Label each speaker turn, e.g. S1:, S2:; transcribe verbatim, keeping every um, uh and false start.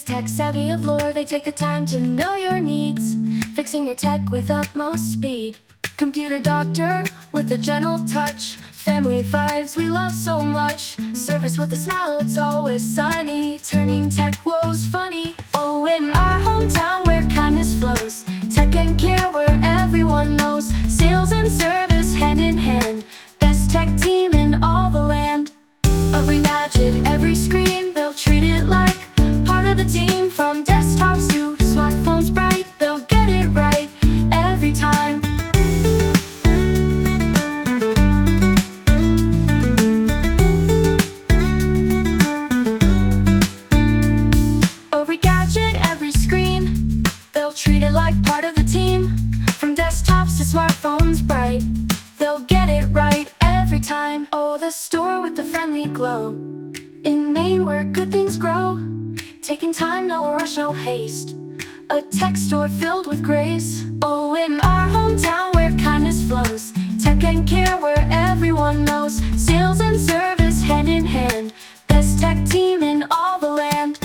S1: is tech savvy of lore. They take the time to know your needs, fixing your tech with utmost speed. Computer doctor with a gentle touch, family vibes we love so much. Service with a smile, it's always sunny, turning tech woes funny. Oh, in our hometown where kindness flows, tech and care where everyone knows. Sales and service hand in hand, best tech team in all the land. Every gadget, every screen, they'll treat it like part of the team. From desktops to smartphones bright, they'll get it right every time. Every gadget, every screen, they'll treat it like part of the team. From desktops to smartphones bright, they'll get it right every time. Oh, the store with the friendly glow, in Maine where good things grow. Taking time, no rush, no haste, a tech store filled with grace. Oh, in our hometown where kindness flows, tech and care where everyone knows. Sales and service hand in hand, best tech team in all the land.